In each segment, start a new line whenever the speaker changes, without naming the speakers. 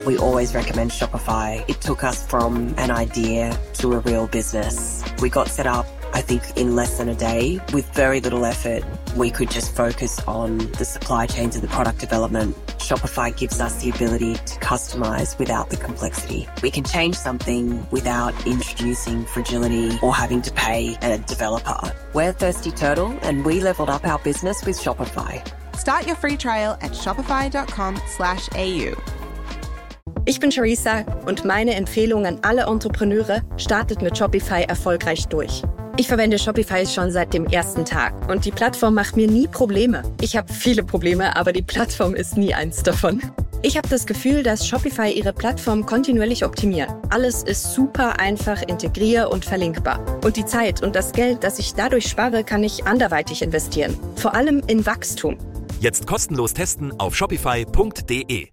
We always recommend Shopify. It took us from an idea to a real business. We got set up, I think, in less than a day. With very little effort, we could just focus on the supply chains and the product development. Shopify gives us the ability to customize without the complexity. We can change something without introducing fragility or having to pay a developer. We're Thirsty Turtle, and we leveled up our business with Shopify.
Start your free trial at shopify.com/au.
Ich bin Charissa und meine Empfehlung an alle Entrepreneure: startet mit Shopify erfolgreich durch. Ich verwende Shopify schon seit dem ersten Tag und die Plattform macht mir nie Probleme. Ich habe viele Probleme, aber die Plattform ist nie eins davon. Ich habe das Gefühl, dass Shopify ihre Plattform kontinuierlich optimiert. Alles ist super einfach integrier- und verlinkbar. Und die Zeit und das Geld, das ich dadurch spare, kann ich anderweitig investieren. Vor allem in Wachstum.
Jetzt kostenlos testen auf shopify.de.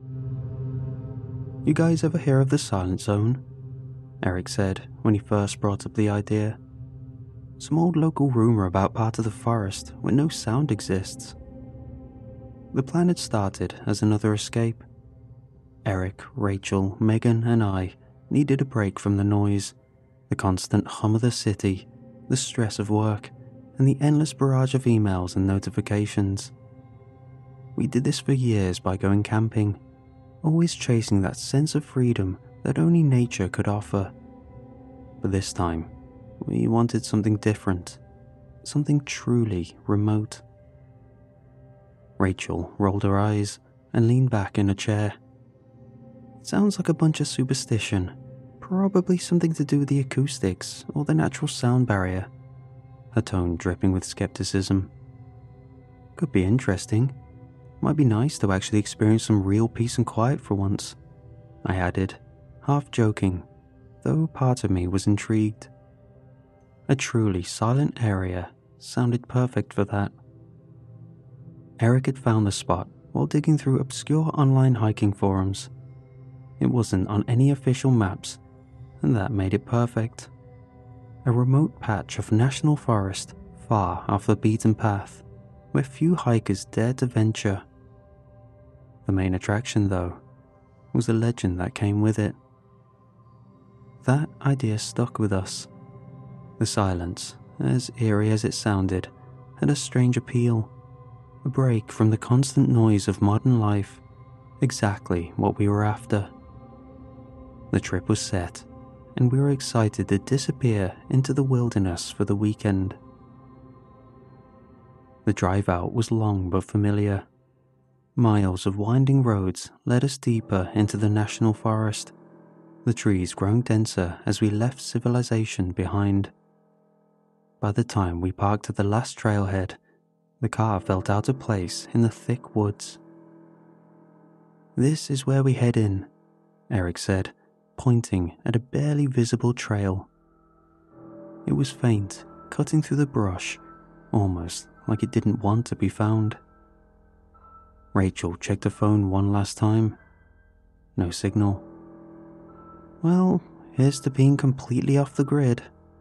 You guys ever hear of the Silent Zone? Eric said when he first brought up the idea. Some old local rumour about part of the forest where no sound exists. The plan had started as another escape. Eric, Rachel, Megan and I needed a break from the noise, the constant hum of the city, the stress of work, and the endless barrage of emails and notifications. We did this for years by going camping, always chasing that sense of freedom that only nature could offer. But this time, we wanted something different, something truly remote. Rachel rolled her eyes and leaned back in a chair. It sounds like a bunch of superstition, probably something to do with the acoustics or the natural sound barrier, her tone dripping with skepticism. Could be interesting. Might be nice to actually experience some real peace and quiet for once, I added, half joking, though part of me was intrigued. A truly silent area sounded perfect for that. Eric had found the spot while digging through obscure online hiking forums. It wasn't on any official maps, and that made it perfect. A remote patch of national forest far off the beaten path, where few hikers dared to venture. The main attraction, though, was the legend that came with it. That idea stuck with us. The silence, as eerie as it sounded, had a strange appeal. A break from the constant noise of modern life, exactly what we were after. The trip was set, and we were excited to disappear into the wilderness for the weekend. The drive out was long but familiar. Miles of winding roads led us deeper into the national forest, the trees growing denser as we left civilization behind. By the time we parked at the last trailhead, the car felt out of place in the thick woods. "This is where we head in," Eric said, pointing at a barely visible trail. It was faint, cutting through the brush, almost like it didn't want to be found. Rachel checked her phone one last time. No signal. Well, here's to being completely off the grid.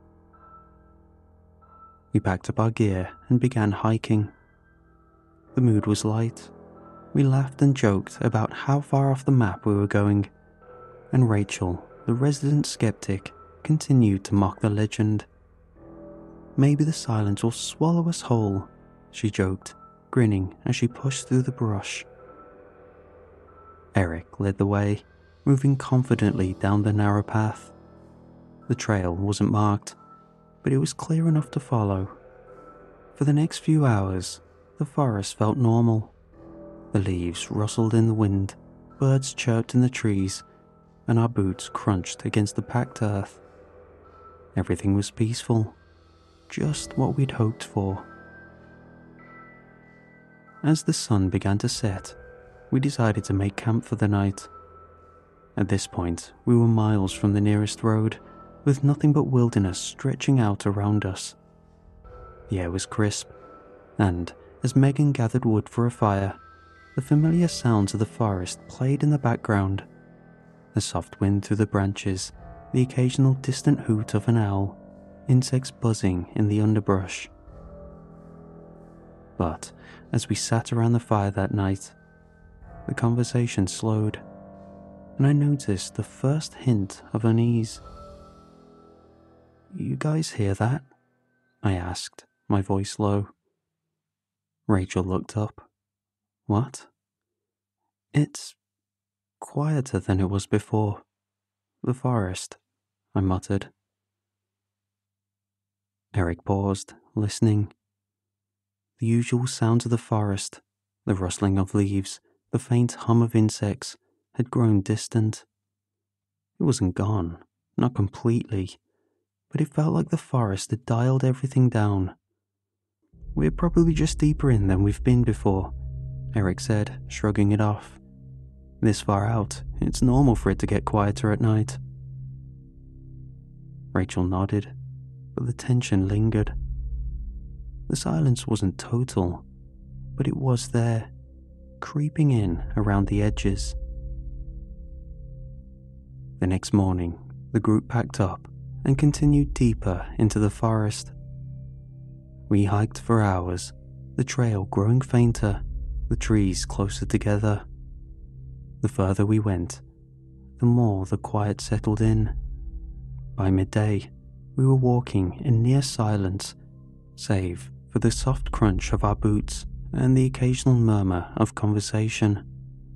We packed up our gear and began hiking. The mood was light. We laughed and joked about how far off the map we were going, and Rachel, the resident skeptic, continued to mock the legend. "Maybe the silence will swallow us whole," she joked, grinning as she pushed through the brush. Eric led the way, moving confidently down the narrow path. The trail wasn't marked, but it was clear enough to follow. For the next few hours, the forest felt normal. The leaves rustled in the wind, birds chirped in the trees, and our boots crunched against the packed earth. Everything was peaceful, just what we'd hoped for. As the sun began to set, we decided to make camp for the night. At this point, we were miles from the nearest road, with nothing but wilderness stretching out around us. The air was crisp, and as Megan gathered wood for a fire, the familiar sounds of the forest played in the background. The soft wind through the branches, the occasional distant hoot of an owl, insects buzzing in the underbrush. But as we sat around the fire that night, the conversation slowed. and I noticed the first hint of unease. "You guys hear that?" I asked, my voice low. Rachel looked up. "What?" "It's quieter than it was before. The forest," I muttered. Eric paused, listening. The usual sounds of the forest, the rustling of leaves, the faint hum of insects, had grown distant. It wasn't gone, not completely, but it felt like the forest had dialed everything down. "We're probably just deeper in than we've been before," Eric said, shrugging it off. "This far out, it's normal for it to get quieter at night." Rachel nodded, but the tension lingered. The silence wasn't total, but it was there, creeping in around the edges. The next morning, the group packed up and continued deeper into the forest. We hiked for hours, the trail growing fainter, the trees closer together. The further we went, the more the quiet settled in. By midday, we were walking in near silence, save for the soft crunch of our boots and the occasional murmur of conversation.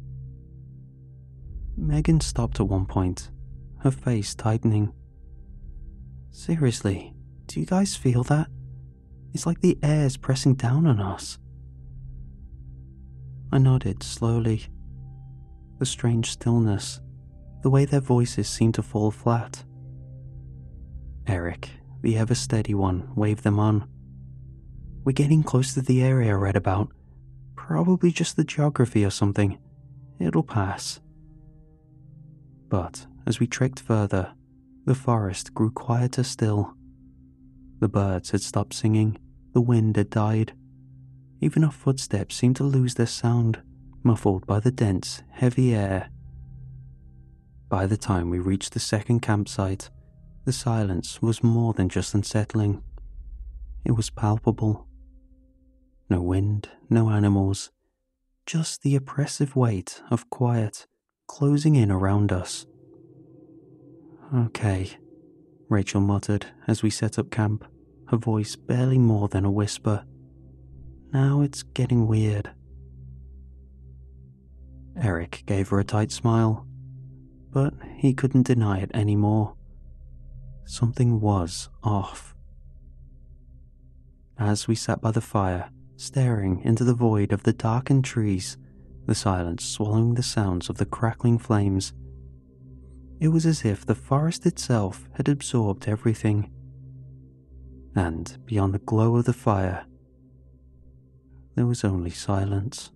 Megan stopped at one point, her face tightening. "Seriously, do you guys feel that? It's like the air's pressing down on us." I nodded slowly. The strange stillness, the way their voices seemed to fall flat. Eric, the ever-steady one, waved them on. "We're getting close to the area I read about. Probably just the geography or something. It'll pass." But as we trekked further, the forest grew quieter still. The birds had stopped singing, the wind had died. Even our footsteps seemed to lose their sound, muffled by the dense, heavy air. By the time we reached the second campsite, the silence was more than just unsettling. It was palpable. No wind, no animals, just the oppressive weight of quiet closing in around us. "Okay," Rachel muttered as we set up camp, her voice barely more than a whisper. "Now it's getting weird." Eric gave her a tight smile, but he couldn't deny it anymore. Something was off. As we sat by the fire, staring into the void of the darkened trees, the silence swallowing the sounds of the crackling flames, it was as if the forest itself had absorbed everything. And beyond the glow of the fire, there was only silence.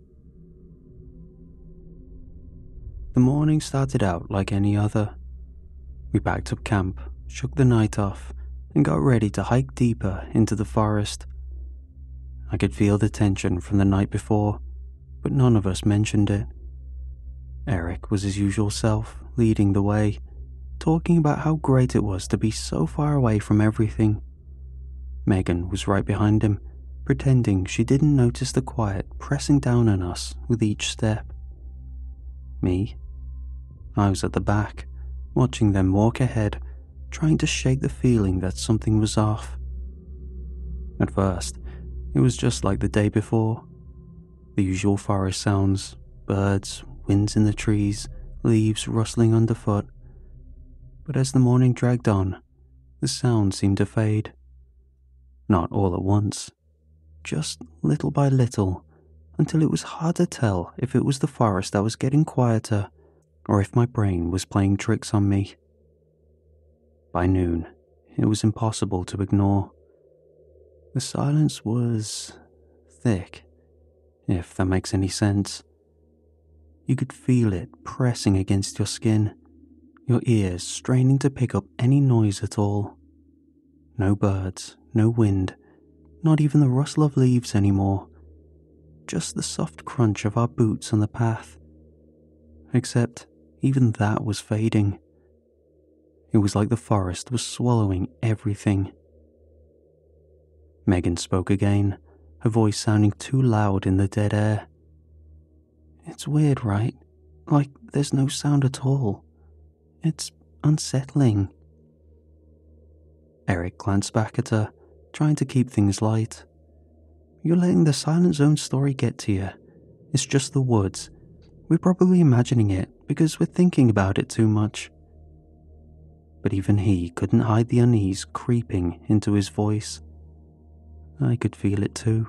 The morning started out like any other. We packed up camp, shook the night off, and got ready to hike deeper into the forest. I could feel the tension from the night before, but none of us mentioned it. Eric was his usual self, leading the way, talking about how great it was to be so far away from everything. Megan was right behind him, pretending she didn't notice the quiet pressing down on us with each step. Me? I was at the back, watching them walk ahead, trying to shake the feeling that something was off. At first, it was just like the day before. The usual forest sounds, birds, winds in the trees, leaves rustling underfoot. But as the morning dragged on, the sound seemed to fade. Not all at once, just little by little, until it was hard to tell if it was the forest that was getting quieter or if my brain was playing tricks on me. By noon, it was impossible to ignore. The silence was thick, if that makes any sense. You could feel it pressing against your skin, your ears straining to pick up any noise at all. No birds, no wind, not even the rustle of leaves anymore. Just the soft crunch of our boots on the path. Except even that was fading. It was like the forest was swallowing everything. Megan spoke again, her voice sounding too loud in the dead air. "It's weird, right? like there's no sound at all. It's unsettling. Eric glanced back at her, trying to keep things light. You're letting the Silent Zone story get to you. It's just the woods. We're probably imagining it because we're thinking about it too much. But even he couldn't hide the unease creeping into his voice. I could feel it too.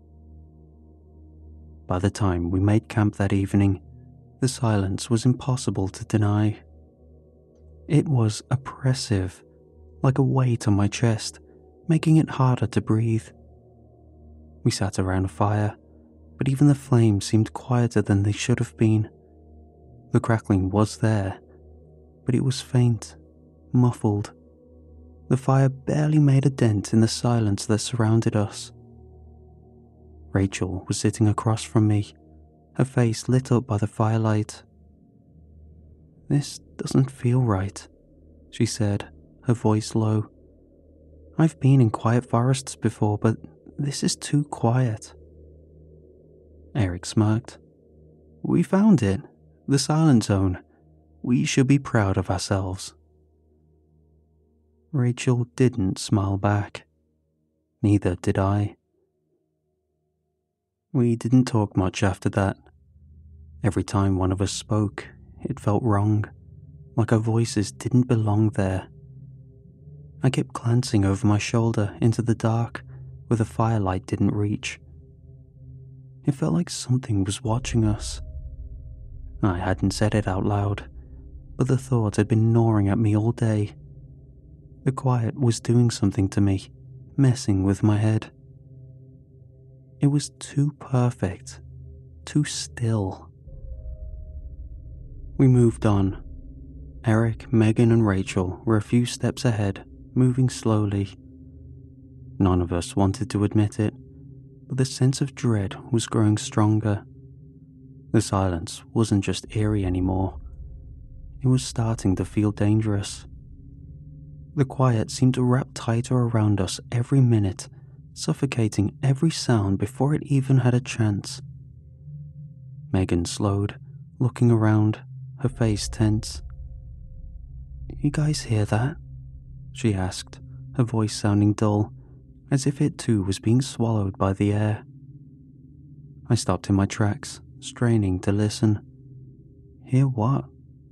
By the time we made camp that evening, the silence was impossible to deny. It was oppressive, like a weight on my chest, making it harder to breathe. We sat around a fire, but even the flames seemed quieter than they should have been. The crackling was there, but it was faint, muffled. The fire barely made a dent in the silence that surrounded us. Rachel was sitting across from me, her face lit up by the firelight. "This doesn't feel right," she said, her voice low. "I've been in quiet forests before, but this is too quiet." Eric smirked. "We found it, the Silent Zone. We should be proud of ourselves." Rachel didn't smile back. Neither did I. We didn't talk much after that. Every time one of us spoke, it felt wrong, like our voices didn't belong there. I kept glancing over my shoulder into the dark where the firelight didn't reach. It felt like something was watching us. I hadn't said it out loud, but the thought had been gnawing at me all day. The quiet was doing something to me, messing with my head. It was too perfect, too still. We moved on. Eric, Megan, and Rachel were a few steps ahead, moving slowly. None of us wanted to admit it, but the sense of dread was growing stronger. The silence wasn't just eerie anymore. It was starting to feel dangerous. The quiet seemed to wrap tighter around us every minute, suffocating every sound before it even had a chance. Megan slowed, looking around, her face tense. "You guys hear that?" she asked, her voice sounding dull, as if it too was being swallowed by the air. I stopped in my tracks, straining to listen. Hear what?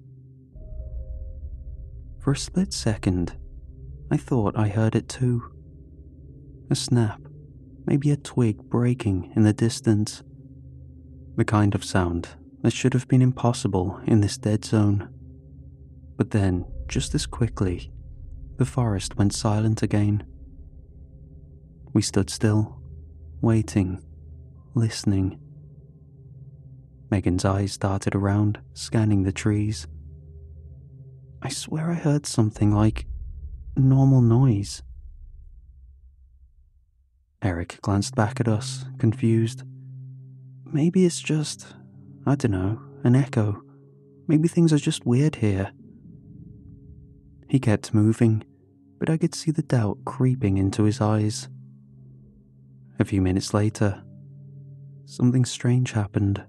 For a split second, I thought I heard it too. A snap, maybe a twig breaking in the distance. The kind of sound that should have been impossible in this dead zone. But then, just as quickly, the forest went silent again. We stood still, waiting, listening. Megan's eyes darted around, scanning the trees. I swear I heard something like normal noise. Eric glanced back at us, confused. Maybe it's just, I don't know, an echo. Maybe things are just weird here. He kept moving, but I could see the doubt creeping into his eyes. A few minutes later, something strange happened.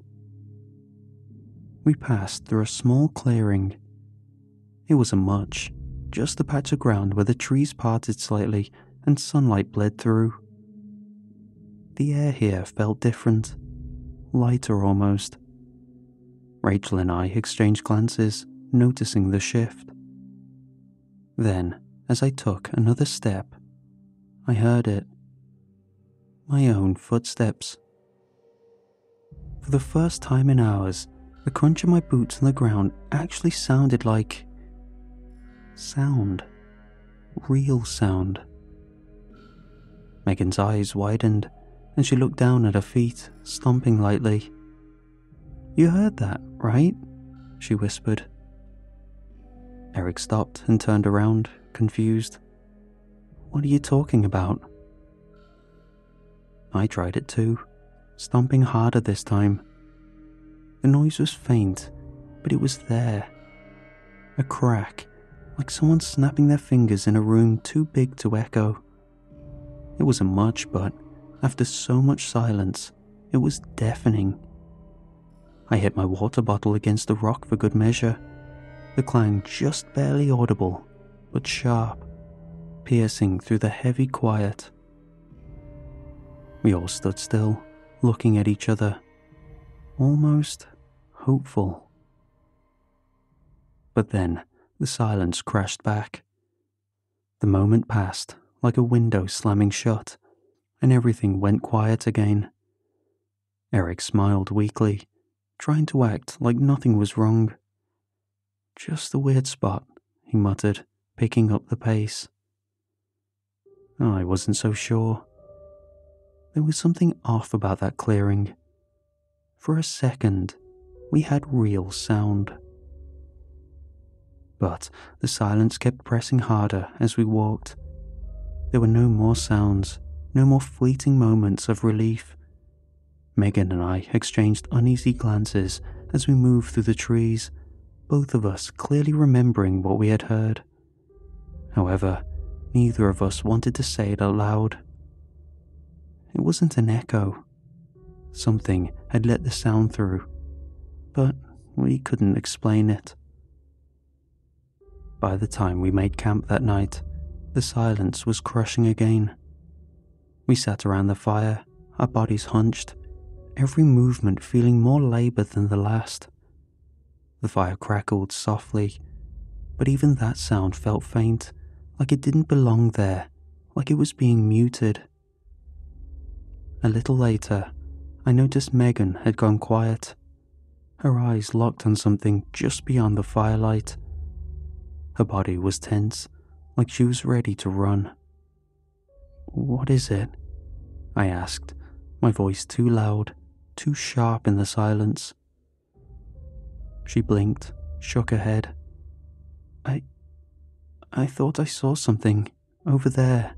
We passed through a small clearing. It wasn't much, just a patch of ground where the trees parted slightly and sunlight bled through. The air here felt different, lighter almost. Rachel and I exchanged glances, noticing the shift. Then, as I took another step, I heard it. My own footsteps. For the first time in hours, the crunch of my boots on the ground actually sounded like sound. Real sound. Megan's eyes widened, and she looked down at her feet, stomping lightly. "You heard that, right?" she whispered. Eric stopped and turned around, confused. "What are you talking about?" I tried it too, stomping harder this time. The noise was faint, but it was there. A crack, like someone snapping their fingers in a room too big to echo. It wasn't much, but after so much silence, it was deafening. I hit my water bottle against the rock for good measure, the clang just barely audible, but sharp, piercing through the heavy quiet. We all stood still, looking at each other, almost hopeful. But then the silence crashed back. The moment passed like a window slamming shut, and everything went quiet again. Eric smiled weakly, trying to act like nothing was wrong. "Just a weird spot," he muttered, picking up the pace. I wasn't so sure. There was something off about that clearing. For a second, we had real sound. But the silence kept pressing harder as we walked. There were no more sounds, no more fleeting moments of relief. Megan and I exchanged uneasy glances as we moved through the trees, both of us clearly remembering what we had heard. However, neither of us wanted to say it out loud. It wasn't an echo. Something had let the sound through, but we couldn't explain it. By the time we made camp that night, the silence was crushing again. We sat around the fire, our bodies hunched, every movement feeling more laboured than the last. The fire crackled softly, but even that sound felt faint, like it didn't belong there, like it was being muted. A little later, I noticed Megan had gone quiet. Her eyes locked on something just beyond the firelight. Her body was tense, like she was ready to run. "What is it?" I asked, my voice too loud, too sharp in the silence. She blinked, shook her head. I thought I saw something over there."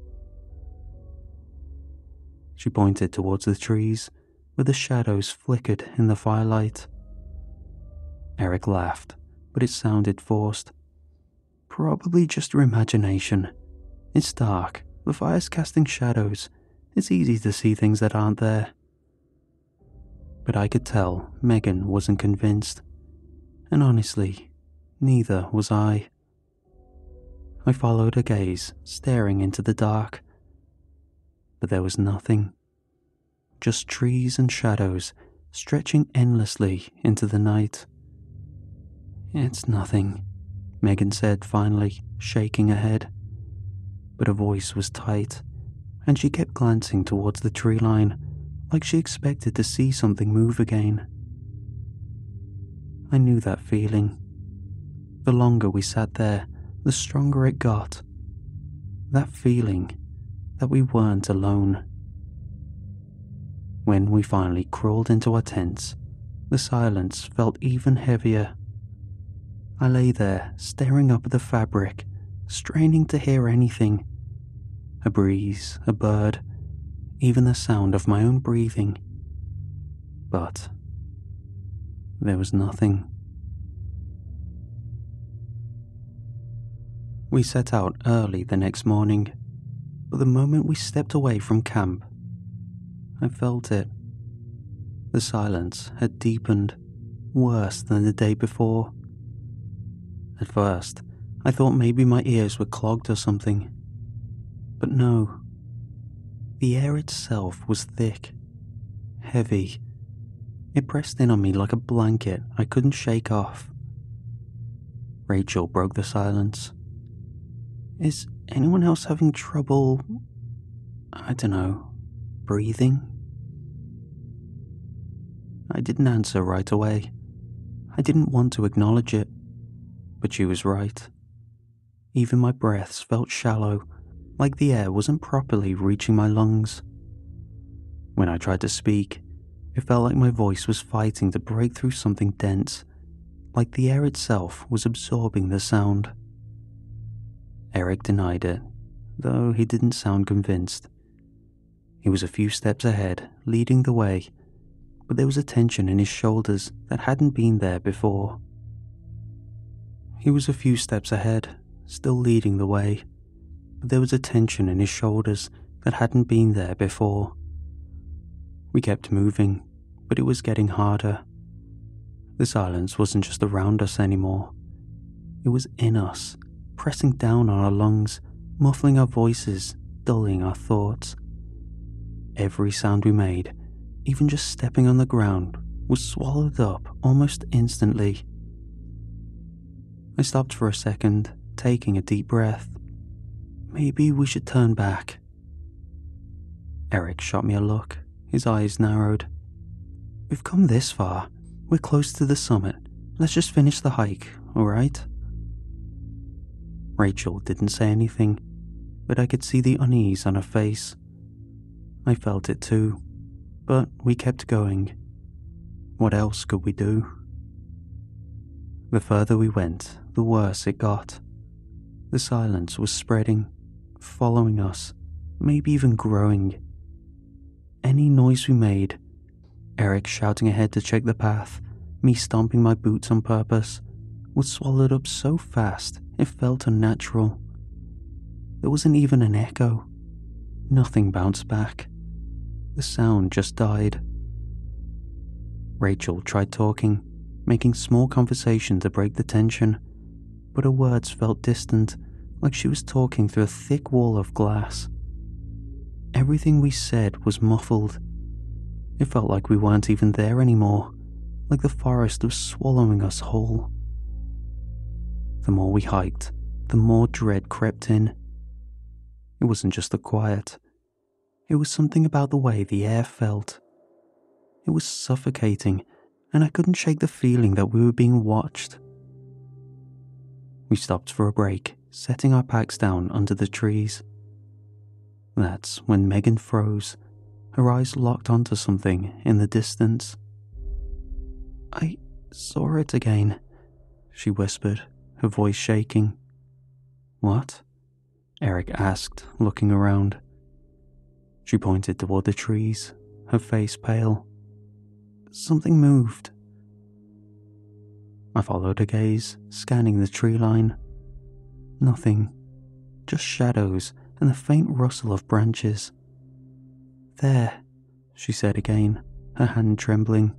She pointed towards the trees, where the shadows flickered in the firelight. Eric laughed, but it sounded forced. "Probably just your imagination. It's dark, the fire's casting shadows. It's easy to see things that aren't there." But I could tell Megan wasn't convinced, and honestly, neither was I. I followed her gaze, staring into the dark. But there was nothing. Just trees and shadows stretching endlessly into the night. "It's nothing," Megan said finally, shaking her head. But her voice was tight, and she kept glancing towards the tree line, like she expected to see something move again. I knew that feeling. The longer we sat there, the stronger it got. That feeling that we weren't alone. When we finally crawled into our tents, the silence felt even heavier. I lay there, staring up at the fabric, straining to hear anything. A breeze, a bird, even the sound of my own breathing. But there was nothing. We set out early the next morning, but the moment we stepped away from camp, I felt it. The silence had deepened, worse than the day before. At first, I thought maybe my ears were clogged or something. But no. The air itself was thick, heavy. It pressed in on me like a blanket I couldn't shake off. Rachel broke the silence. "Is anyone else having trouble, I don't know, breathing?" I didn't answer right away. I didn't want to acknowledge it, but she was right. Even my breaths felt shallow, like the air wasn't properly reaching my lungs. When I tried to speak, it felt like my voice was fighting to break through something dense, like the air itself was absorbing the sound. Eric denied it, though he didn't sound convinced. He was a few steps ahead, leading the way, but there was a tension in his shoulders that hadn't been there before. He was a few steps ahead, still leading the way, but there was a tension in his shoulders that hadn't been there before. We kept moving, but it was getting harder. The silence wasn't just around us anymore. It was in us, pressing down on our lungs, muffling our voices, dulling our thoughts. Every sound we made, even just stepping on the ground, was swallowed up almost instantly. I stopped for a second, taking a deep breath. Maybe we should turn back. Eric shot me a look, his eyes narrowed. We've come this far. We're close to the summit. Let's just finish the hike, alright? Rachel didn't say anything, but I could see the unease on her face. I felt it too, but we kept going. What else could we do? The further we went, the worse it got. The silence was spreading, following us, maybe even growing. Any noise we made, Eric shouting ahead to check the path, me stomping my boots on purpose, was swallowed up so fast it felt unnatural. There wasn't even an echo. Nothing bounced back. The sound just died. Rachel tried talking, making small conversation to break the tension, but her words felt distant, like she was talking through a thick wall of glass. Everything we said was muffled. It felt like we weren't even there anymore, like the forest was swallowing us whole. The more we hiked, the more dread crept in. It wasn't just the quiet. It was something about the way the air felt. It was suffocating, and I couldn't shake the feeling that we were being watched. We stopped for a break, setting our packs down under the trees. That's when Megan froze, her eyes locked onto something in the distance. I saw it again, she whispered, her voice shaking. What? Eric asked, looking around. She pointed toward the trees, her face pale. Something moved. I followed her gaze, scanning the tree line. Nothing, just shadows and the faint rustle of branches. There, she said again, her hand trembling.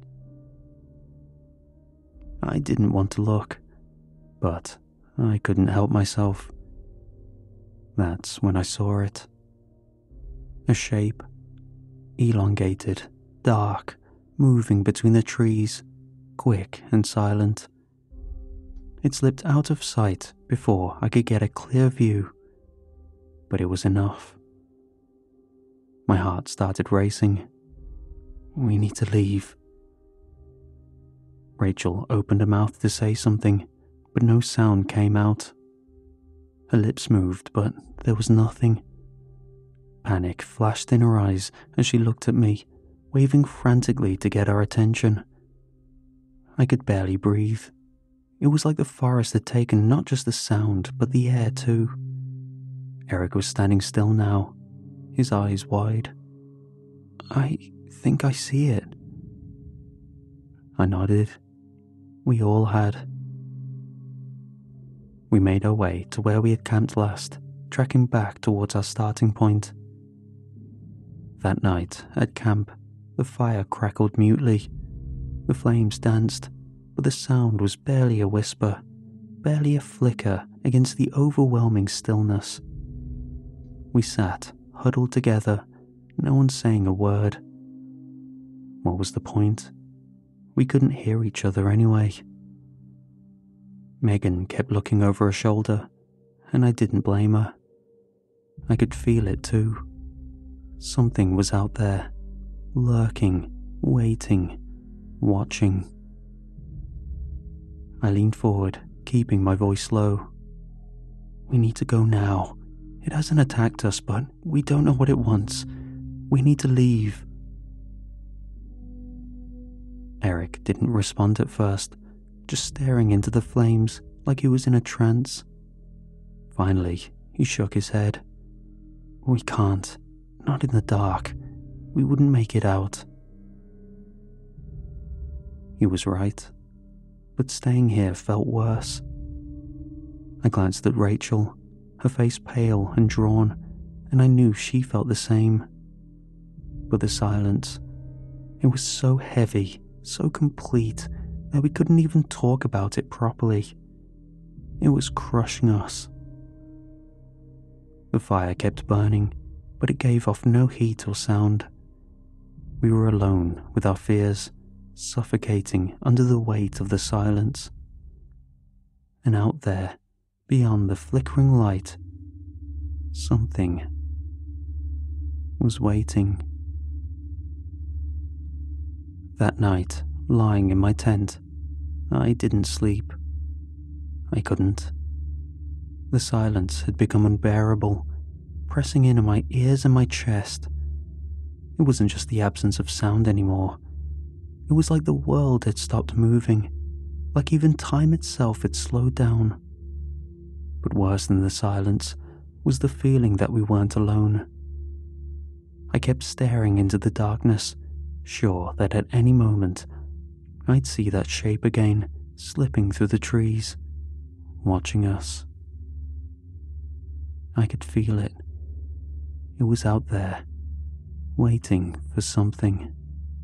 I didn't want to look, but I couldn't help myself. That's when I saw it. A shape, elongated, dark, moving between the trees, quick and silent. It slipped out of sight before I could get a clear view, but it was enough. My heart started racing. We need to leave. Rachel opened her mouth to say something, but no sound came out. Her lips moved, but there was nothing. Panic flashed in her eyes as she looked at me, waving frantically to get our attention. I could barely breathe. It was like the forest had taken not just the sound, but the air too. Eric was standing still now, his eyes wide. I think I see it. I nodded. We all had. We made our way to where we had camped last, tracking back towards our starting point. That night, at camp, the fire crackled mutely. The flames danced, but the sound was barely a whisper, barely a flicker against the overwhelming stillness. We sat, huddled together, no one saying a word. What was the point? We couldn't hear each other anyway. Megan kept looking over her shoulder, and I didn't blame her. I could feel it too. Something was out there, lurking, waiting, watching. I leaned forward, keeping my voice low. We need to go now. It hasn't attacked us, but we don't know what it wants. We need to leave. Eric didn't respond at first, just staring into the flames like he was in a trance. Finally, he shook his head. We can't. Not in the dark. We wouldn't make it out. He was right, but staying here felt worse. I glanced at Rachel, her face pale and drawn, and I knew she felt the same. But the silence, it was so heavy, so complete, that we couldn't even talk about it properly. It was crushing us. The fire kept burning, but it gave off no heat or sound. We were alone with our fears, suffocating under the weight of the silence. And out there, beyond the flickering light, something was waiting. That night, lying in my tent, I didn't sleep. I couldn't. The silence had become unbearable, pressing in on my ears and my chest. It wasn't just the absence of sound anymore. It was like the world had stopped moving, like even time itself had slowed down. But worse than the silence was the feeling that we weren't alone. I kept staring into the darkness, sure that at any moment I'd see that shape again, slipping through the trees, watching us. I could feel it. It was out there, waiting for something.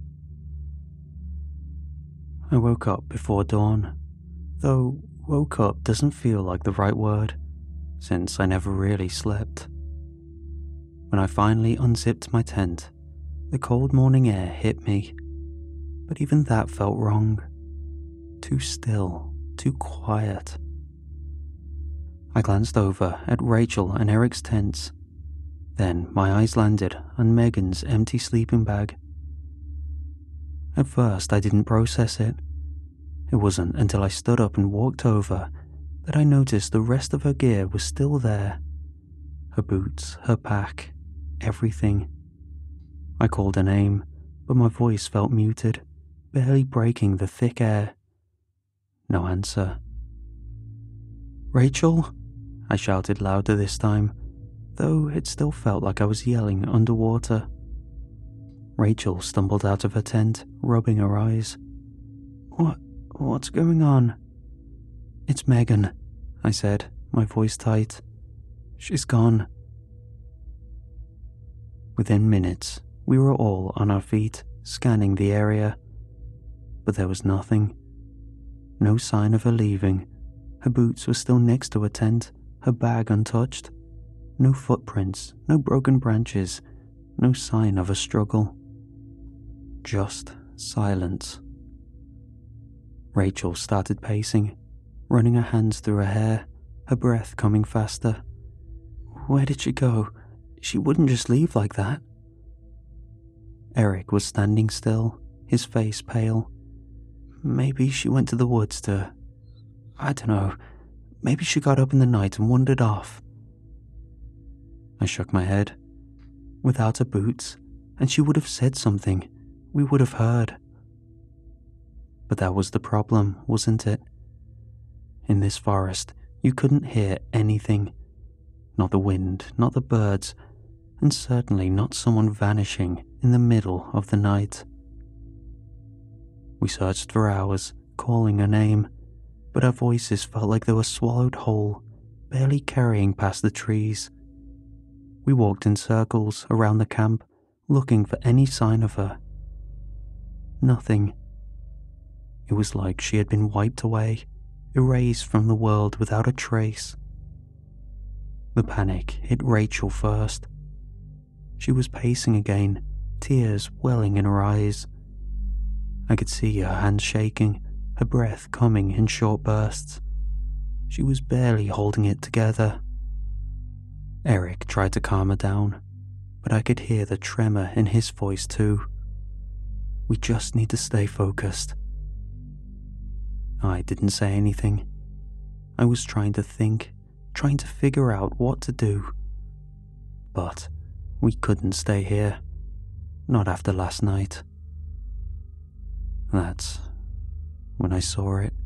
I woke up before dawn, though woke up doesn't feel like the right word, since I never really slept. When I finally unzipped my tent, the cold morning air hit me, but even that felt wrong. Too still, too quiet. I glanced over at Rachel and Eric's tents. Then my eyes landed on Megan's empty sleeping bag. At first I didn't process it. It wasn't until I stood up and walked over that I noticed the rest of her gear was still there. Her boots, her pack, everything. I called her name, but my voice felt muted, barely breaking the thick air. No answer. "Rachel?" I shouted louder this time, though it still felt like I was yelling underwater. Rachel stumbled out of her tent, rubbing her eyes. What's going on?" "It's Megan," I said, my voice tight. "She's gone." Within minutes, we were all on our feet, scanning the area. But there was nothing. No sign of her leaving. Her boots were still next to her tent, her bag untouched. No footprints, no broken branches, no sign of a struggle. Just silence. Rachel started pacing, running her hands through her hair, her breath coming faster. "Where did she go? She wouldn't just leave like that." Eric was standing still, his face pale. "Maybe she went to the woods to... I don't know. Maybe she got up in the night and wandered off." I shook my head. Without her boots, and she would have said something, we would have heard. But that was the problem, wasn't it? In this forest, you couldn't hear anything. Not the wind, not the birds, and certainly not someone vanishing in the middle of the night. We searched for hours, calling her name, but our voices felt like they were swallowed whole, barely carrying past the trees. We walked in circles around the camp, looking for any sign of her. Nothing. It was like she had been wiped away, erased from the world without a trace. The panic hit Rachel first. She was pacing again, tears welling in her eyes. I could see her hands shaking, her breath coming in short bursts. She was barely holding it together. Eric tried to calm her down, but I could hear the tremor in his voice too. "We just need to stay focused." I didn't say anything. I was trying to think, trying to figure out what to do. But we couldn't stay here. Not after last night. That's when I saw it.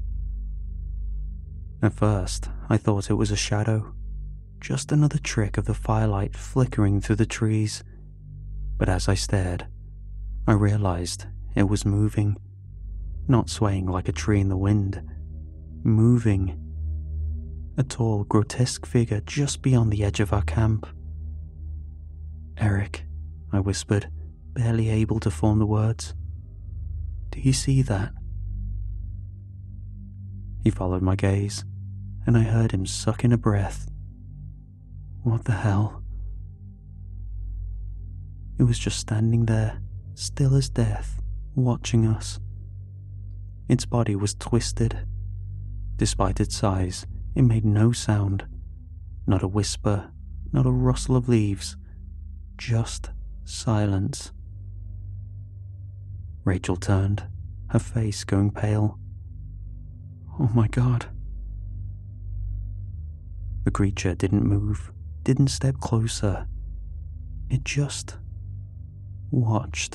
At first, I thought it was a shadow. Just another trick of the firelight flickering through the trees. But as I stared, I realized it was moving. Not swaying like a tree in the wind. Moving. A tall, grotesque figure just beyond the edge of our camp. "Eric," I whispered, barely able to form the words. "Do you see that?" He followed my gaze, and I heard him suck in a breath. What the hell? It was just standing there, still as death, watching us. Its body was twisted. Despite its size, it made no sound. Not a whisper, not a rustle of leaves. Just silence. Rachel turned, her face going pale. Oh my God. The creature didn't move, didn't step closer. It just watched.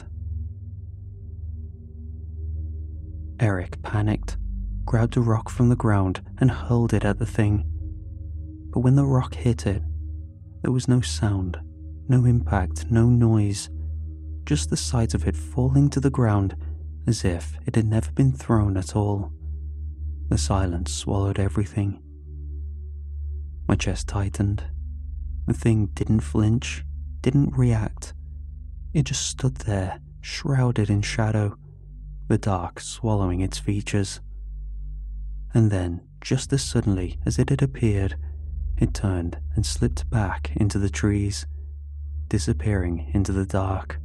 Eric panicked, grabbed a rock from the ground and hurled it at the thing. But when the rock hit it, there was no sound, no impact, no noise, just the sight of it falling to the ground as if it had never been thrown at all. The silence swallowed everything. My chest tightened. The thing didn't flinch, didn't react. It just stood there, shrouded in shadow, the dark swallowing its features. And then, just as suddenly as it had appeared, it turned and slipped back into the trees, disappearing into the dark.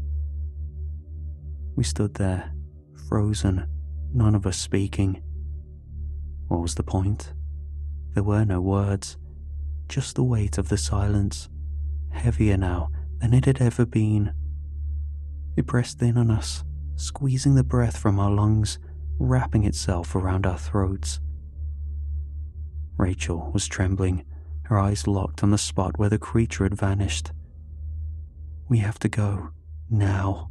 We stood there, frozen, none of us speaking. What was the point? There were no words, just the weight of the silence, heavier now than it had ever been. It pressed in on us, squeezing the breath from our lungs, wrapping itself around our throats. Rachel was trembling, her eyes locked on the spot where the creature had vanished. We have to go, now.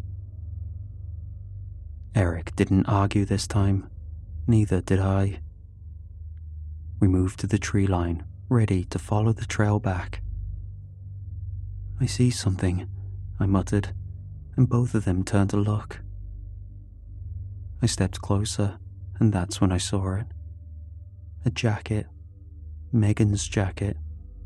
Eric didn't argue this time, neither did I. We moved to the tree line, ready to follow the trail back. I see something, I muttered, and both of them turned to look. I stepped closer, and that's when I saw it. A jacket. Megan's jacket.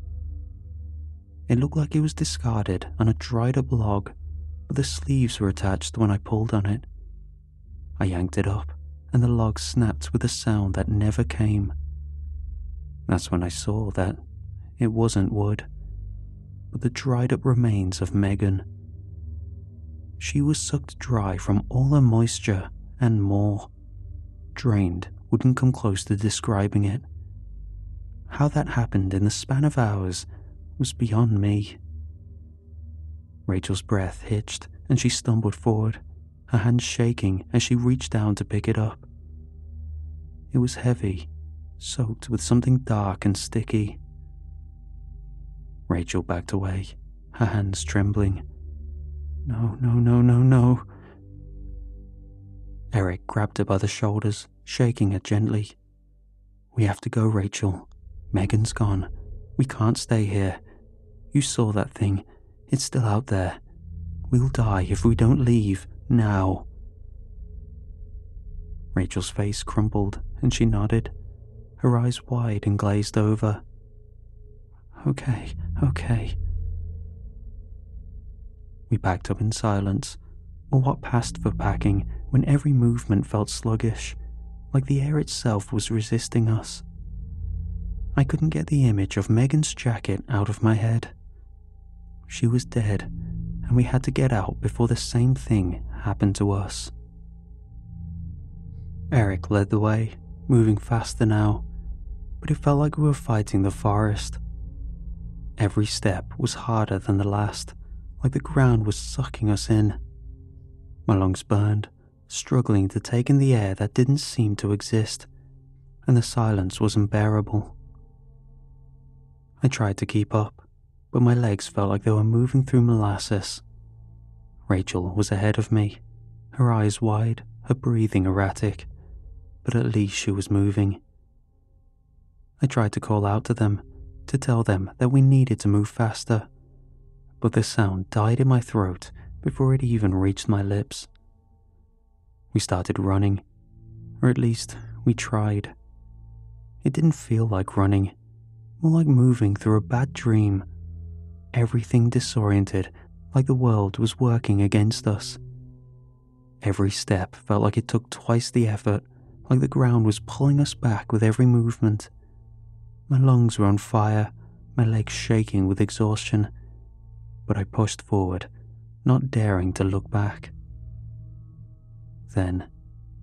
It looked like it was discarded on a dried-up log, but the sleeves were attached when I pulled on it. I yanked it up, and the log snapped with a sound that never came. That's when I saw that it wasn't wood, but the dried-up remains of Megan. She was sucked dry from all her moisture and more. Drained wouldn't come close to describing it. How that happened in the span of hours was beyond me. Rachel's breath hitched and she stumbled forward, her hands shaking as she reached down to pick it up. It was heavy, soaked with something dark and sticky. Rachel backed away, her hands trembling. No, no, no, no, no. Eric grabbed her by the shoulders, shaking her gently. We have to go, Rachel. Megan's gone. We can't stay here. You saw that thing. It's still out there. We'll die if we don't leave, now. Rachel's face crumpled and she nodded, her eyes wide and glazed over. Okay. We packed up in silence, or what passed for packing when every movement felt sluggish, like the air itself was resisting us. I couldn't get the image of Megan's jacket out of my head. She was dead, and we had to get out before the same thing happened to us. Eric led the way, moving faster now, but it felt like we were fighting the forest. Every step was harder than the last, like the ground was sucking us in. My lungs burned, struggling to take in the air that didn't seem to exist, and the silence was unbearable. I tried to keep up, but my legs felt like they were moving through molasses. Rachel was ahead of me, her eyes wide, her breathing erratic, but at least she was moving. I tried to call out to them, to tell them that we needed to move faster, but the sound died in my throat before it even reached my lips. We started running, or at least we tried. It didn't feel like running, more like moving through a bad dream. Everything disoriented, like the world was working against us. Every step felt like it took twice the effort, like the ground was pulling us back with every movement. My lungs were on fire, my legs shaking with exhaustion, but I pushed forward, not daring to look back. Then,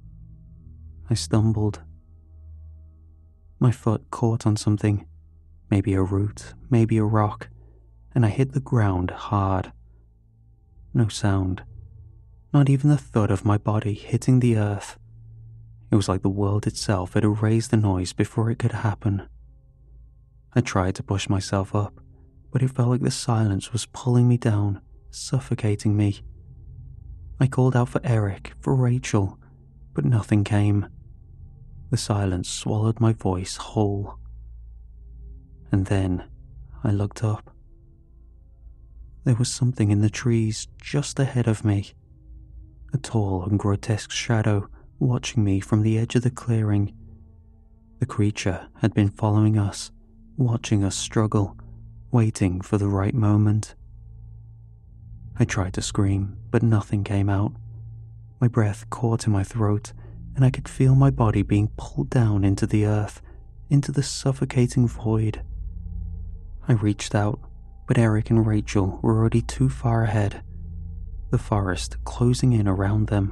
I stumbled. My foot caught on something, maybe a root, maybe a rock, and I hit the ground hard. No sound, not even the thud of my body hitting the earth. It was like the world itself had erased the noise before it could happen. I tried to push myself up, but it felt like the silence was pulling me down, suffocating me. I called out for Eric, for Rachel, but nothing came. The silence swallowed my voice whole. And then I looked up. There was something in the trees just ahead of me. A tall and grotesque shadow watching me from the edge of the clearing. The creature had been following us, watching us struggle, waiting for the right moment. I tried to scream, but nothing came out. My breath caught in my throat, and I could feel my body being pulled down into the earth, into the suffocating void. I reached out, but Eric and Rachel were already too far ahead, the forest closing in around them.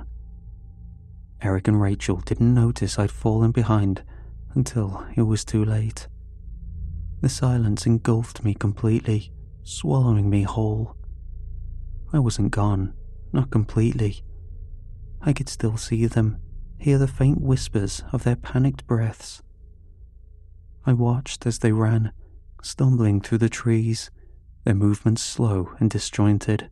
Eric and Rachel didn't notice I'd fallen behind until it was too late. The silence engulfed me completely, swallowing me whole. I wasn't gone, not completely. I could still see them, hear the faint whispers of their panicked breaths. I watched as they ran, stumbling through the trees, their movements slow and disjointed.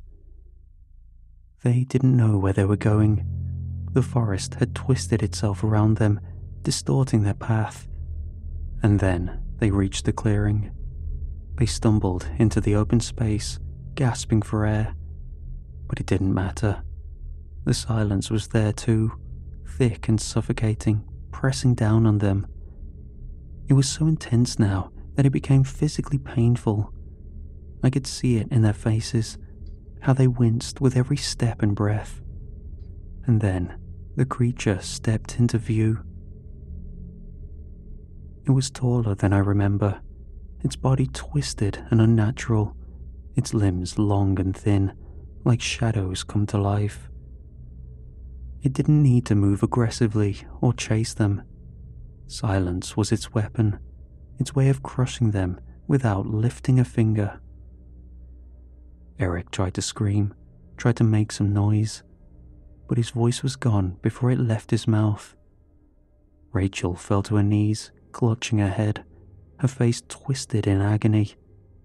They didn't know where they were going. The forest had twisted itself around them, distorting their path. And then they reached the clearing. They stumbled into the open space, gasping for air. But it didn't matter. The silence was there too, thick and suffocating, pressing down on them. It was so intense now that it became physically painful. I could see it in their faces, how they winced with every step and breath. And then the creature stepped into view. It was taller than I remember, its body twisted and unnatural, its limbs long and thin, like shadows come to life. It didn't need to move aggressively or chase them. Silence was its weapon, its way of crushing them without lifting a finger. Eric tried to scream, tried to make some noise, but his voice was gone before it left his mouth. Rachel fell to her knees, clutching her head, her face twisted in agony.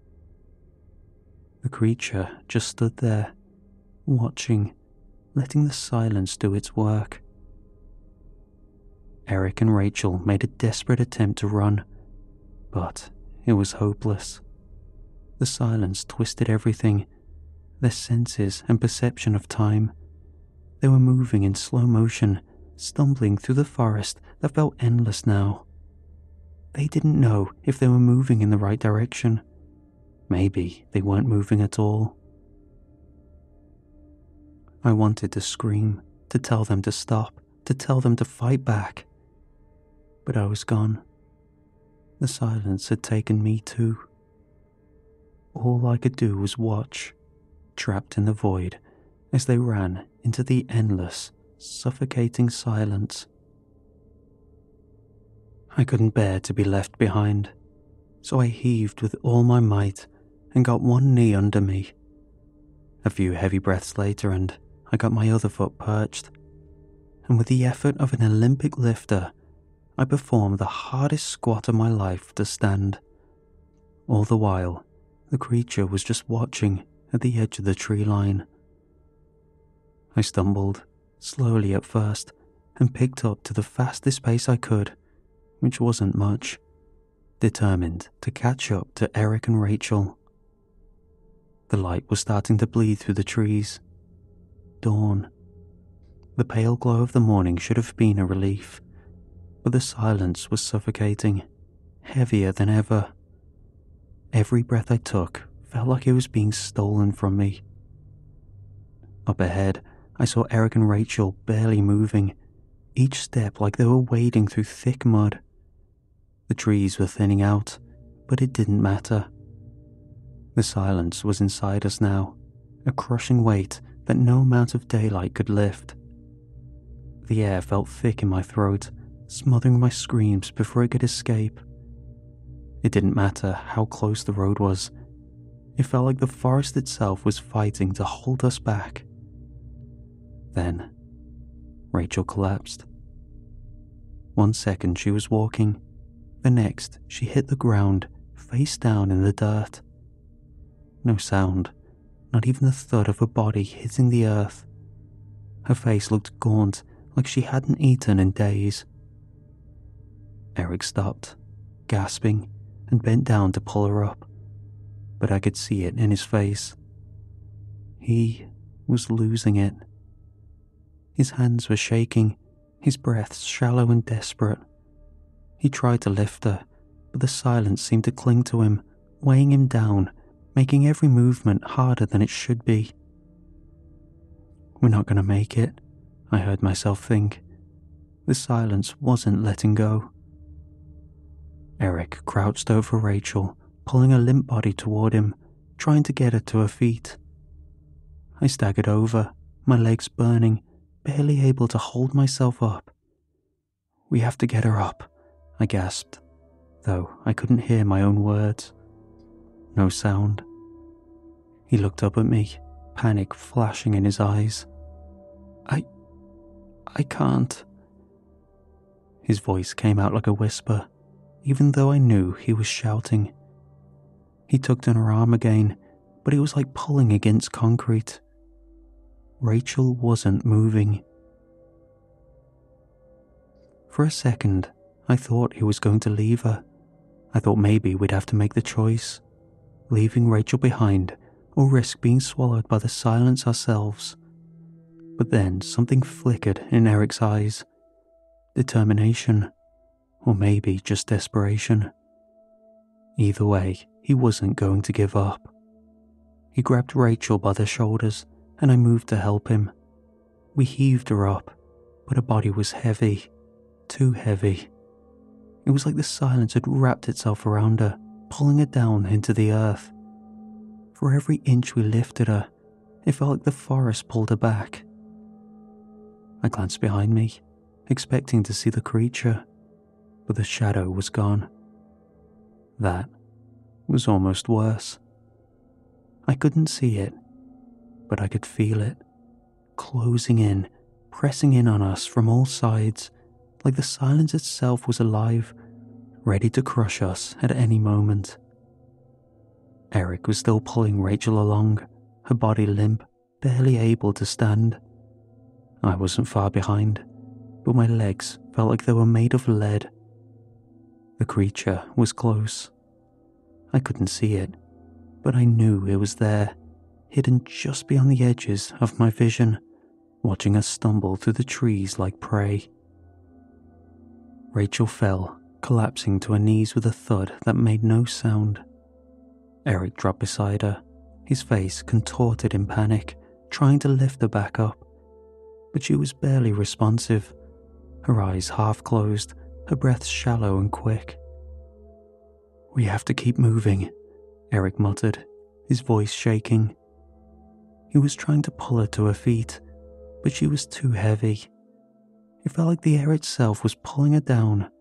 The creature just stood there, watching, letting the silence do its work. Eric and Rachel made a desperate attempt to run, but it was hopeless. The silence twisted everything, their senses and perception of time. They were moving in slow motion, stumbling through the forest that felt endless now. They didn't know if they were moving in the right direction. Maybe they weren't moving at all. I wanted to scream, to tell them to stop, to tell them to fight back. But I was gone. The silence had taken me too. All I could do was watch, trapped in the void, as they ran into the endless, suffocating silence. I couldn't bear to be left behind, so I heaved with all my might and got one knee under me. A few heavy breaths later and I got my other foot perched, and with the effort of an Olympic lifter, I performed the hardest squat of my life to stand. All the while, the creature was just watching at the edge of the tree line. I stumbled, slowly at first, and picked up to the fastest pace I could, which wasn't much, determined to catch up to Eric and Rachel. The light was starting to bleed through the trees. Dawn. The pale glow of the morning should have been a relief, but the silence was suffocating, heavier than ever. Every breath I took felt like it was being stolen from me. Up ahead, I saw Eric and Rachel barely moving, each step like they were wading through thick mud. The trees were thinning out, but it didn't matter. The silence was inside us now, a crushing weight that no amount of daylight could lift. The air felt thick in my throat, smothering my screams before I could escape. It didn't matter how close the road was. It felt like the forest itself was fighting to hold us back. Then, Rachel collapsed. 1 second she was walking, the next she hit the ground, face down in the dirt. No sound, not even the thud of her body hitting the earth. Her face looked gaunt, like she hadn't eaten in days. Eric stopped, gasping, and bent down to pull her up, but I could see it in his face. He was losing it. His hands were shaking, his breath shallow and desperate. He tried to lift her, but the silence seemed to cling to him, weighing him down, making every movement harder than it should be. We're not going to make it, I heard myself think. The silence wasn't letting go. Eric crouched over Rachel, pulling her limp body toward him, trying to get her to her feet. I staggered over, my legs burning, barely able to hold myself up. "We have to get her up," I gasped, though I couldn't hear my own words. No sound. He looked up at me, panic flashing in his eyes. I can't." His voice came out like a whisper, even though I knew he was shouting. He tugged on her arm again, but it was like pulling against concrete. Rachel wasn't moving. For a second, I thought he was going to leave her. I thought maybe we'd have to make the choice, leaving Rachel behind or risk being swallowed by the silence ourselves. But then something flickered in Eric's eyes. Determination, or maybe just desperation. Either way, he wasn't going to give up. He grabbed Rachel by the shoulders, and I moved to help him. We heaved her up, but her body was heavy, too heavy. It was like the silence had wrapped itself around her, pulling her down into the earth. For every inch we lifted her, it felt like the forest pulled her back. I glanced behind me, expecting to see the creature, but the shadow was gone. That was almost worse. I couldn't see it, but I could feel it, closing in, pressing in on us from all sides, like the silence itself was alive, ready to crush us at any moment. Eric was still pulling Rachel along, her body limp, barely able to stand. I wasn't far behind, but my legs felt like they were made of lead. The creature was close. I couldn't see it, but I knew it was there, hidden just beyond the edges of my vision, watching us stumble through the trees like prey. Rachel fell, collapsing to her knees with a thud that made no sound. Eric dropped beside her, his face contorted in panic, trying to lift her back up. But she was barely responsive, her eyes half closed, her breath shallow and quick. "We have to keep moving," Eric muttered, his voice shaking. He was trying to pull her to her feet, but she was too heavy. It felt like the air itself was pulling her down.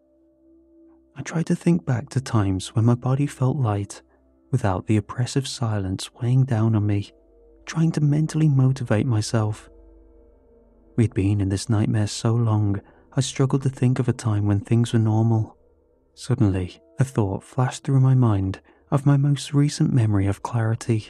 I tried to think back to times when my body felt light, without the oppressive silence weighing down on me, trying to mentally motivate myself. We'd been in this nightmare so long, I struggled to think of a time when things were normal. Suddenly, a thought flashed through my mind of my most recent memory of clarity.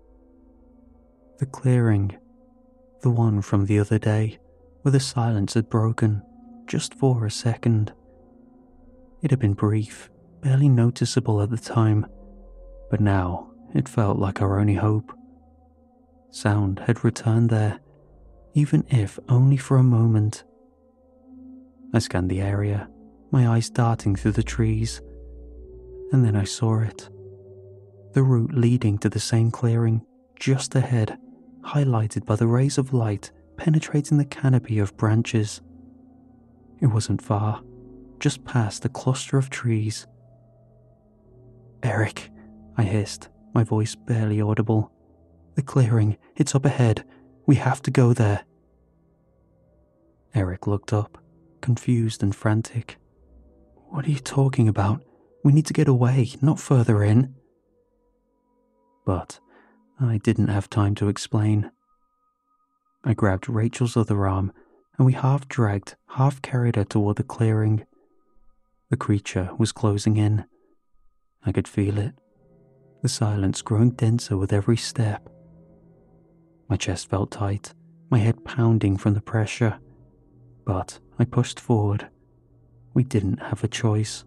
The clearing, the one from the other day, where the silence had broken, just for a second. It had been brief, barely noticeable at the time, but now it felt like our only hope. Sound had returned there, even if only for a moment. I scanned the area, my eyes darting through the trees, and then I saw it. The route leading to the same clearing, just ahead, highlighted by the rays of light penetrating the canopy of branches. It wasn't far, just past a cluster of trees. "Eric," I hissed, my voice barely audible. "The clearing, it's up ahead. We have to go there." Eric looked up, confused and frantic. "What are you talking about? We need to get away, not further in." But I didn't have time to explain. I grabbed Rachel's other arm, and we half dragged, half carried her toward the clearing. The creature was closing in. I could feel it, the silence growing denser with every step. My chest felt tight, my head pounding from the pressure. But I pushed forward. We didn't have a choice.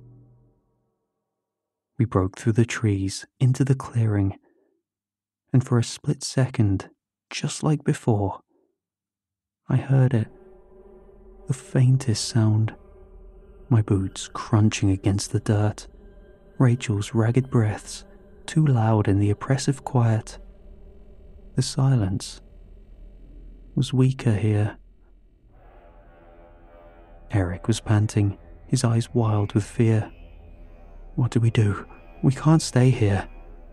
We broke through the trees into the clearing, and for a split second, just like before, I heard it. The faintest sound. My boots crunching against the dirt. Rachel's ragged breaths, too loud in the oppressive quiet. The silence was weaker here. Eric was panting, his eyes wild with fear. "What do we do? We can't stay here."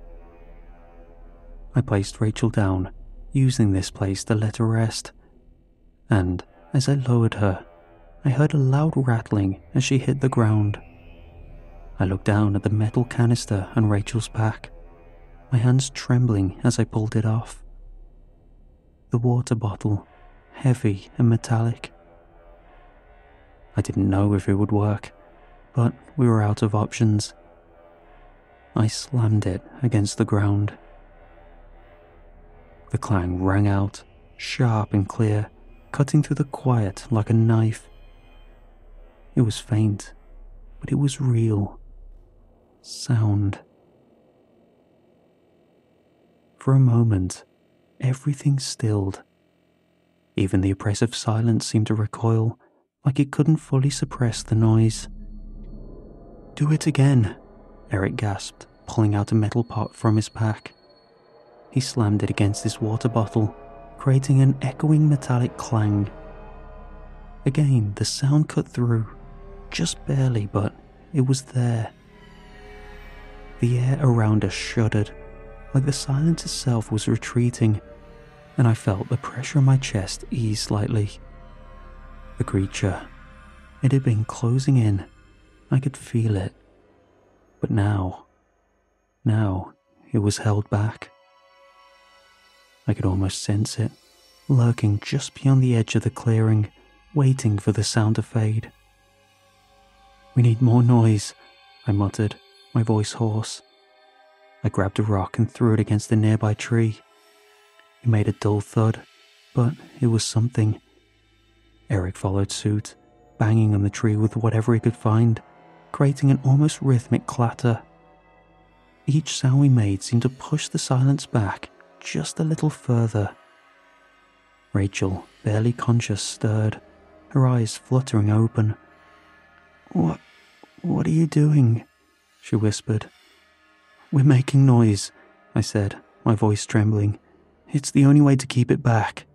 I placed Rachel down, using this place to let her rest. And as I lowered her, I heard a loud rattling as she hit the ground. I looked down at the metal canister on Rachel's back, my hands trembling as I pulled it off. The water bottle, heavy and metallic. I didn't know if it would work, but we were out of options. I slammed it against the ground. The clang rang out, sharp and clear, cutting through the quiet like a knife. It was faint, but it was real. Sound. For a moment, everything stilled. Even the oppressive silence seemed to recoil, like it couldn't fully suppress the noise. "Do it again," Eric gasped, pulling out a metal pot from his pack. He slammed it against his water bottle, creating an echoing metallic clang. Again, the sound cut through, just barely, but it was there. The air around us shuddered, like the silence itself was retreating, and I felt the pressure in my chest ease slightly. The creature, it had been closing in. I could feel it. But now it was held back. I could almost sense it, lurking just beyond the edge of the clearing, waiting for the sound to fade. "We need more noise," I muttered, my voice hoarse. I grabbed a rock and threw it against a nearby tree. It made a dull thud, but it was something. Eric followed suit, banging on the tree with whatever he could find, creating an almost rhythmic clatter. Each sound we made seemed to push the silence back just a little further. Rachel, barely conscious, stirred, her eyes fluttering open. What are you doing?" she whispered. "We're making noise," I said, my voice trembling. "It's the only way to keep it back."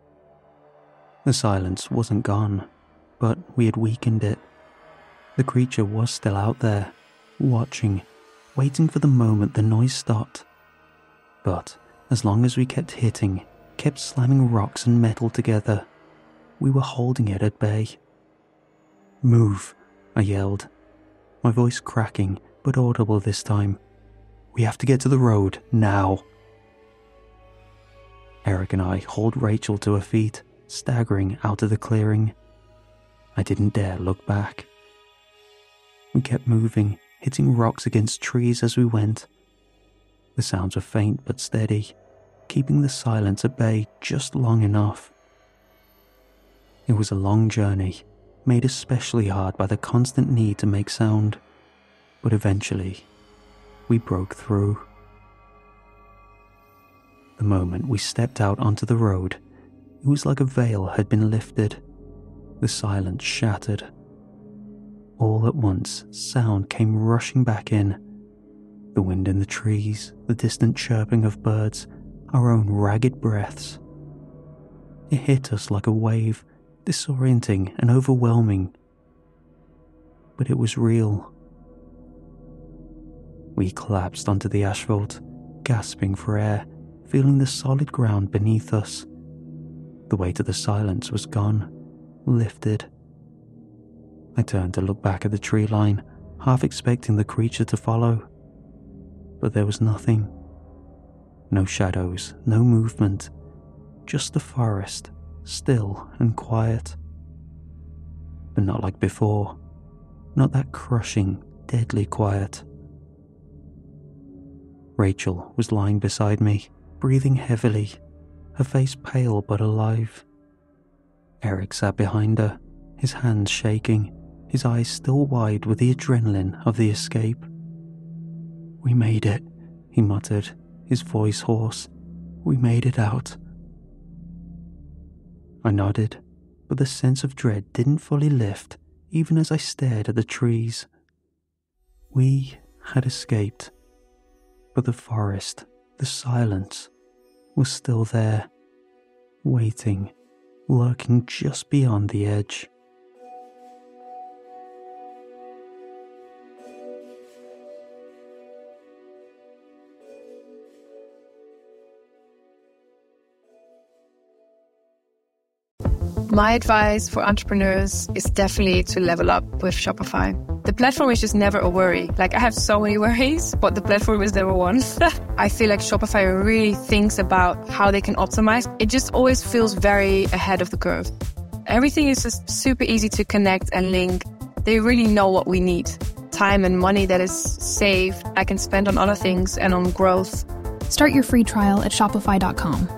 The silence wasn't gone, but we had weakened it. The creature was still out there, watching, waiting for the moment the noise stopped. But as long as we kept hitting, kept slamming rocks and metal together, we were holding it at bay. "Move," I yelled, my voice cracking but audible this time. "We have to get to the road, now." Eric and I hauled Rachel to her feet, staggering out of the clearing. I didn't dare look back. We kept moving, hitting rocks against trees as we went. The sounds were faint but steady, keeping the silence at bay just long enough. It was a long journey, made especially hard by the constant need to make sound, but eventually, we broke through. The moment we stepped out onto the road, it was like a veil had been lifted. The silence shattered. All at once, sound came rushing back in. The wind in the trees, the distant chirping of birds, our own ragged breaths. It hit us like a wave, disorienting and overwhelming. But it was real. We collapsed onto the asphalt, gasping for air, feeling the solid ground beneath us. The weight of the silence was gone, lifted. I turned to look back at the tree line, half expecting the creature to follow. But there was nothing. No shadows, no movement, just the forest, still and quiet. But not like before, not that crushing, deadly quiet. Rachel was lying beside me, breathing heavily, her face pale but alive. Eric sat behind her, his hands shaking, his eyes still wide with the adrenaline of the escape. "We made it," he muttered, his voice hoarse. "We made it out." I nodded, but the sense of dread didn't fully lift even as I stared at the trees. We had escaped, but the forest, the silence, was still there, waiting, lurking just beyond the edge.
My advice for entrepreneurs is definitely to level up with Shopify. The platform is just never a worry. Like, I have so many worries, but the platform is number one. I feel like Shopify really thinks about how they can optimize. It just always feels very ahead of the curve. Everything is just super easy to connect and link. They really know what we need. Time and money that is saved, I can spend on other things and on growth.
Start your free trial at Shopify.com.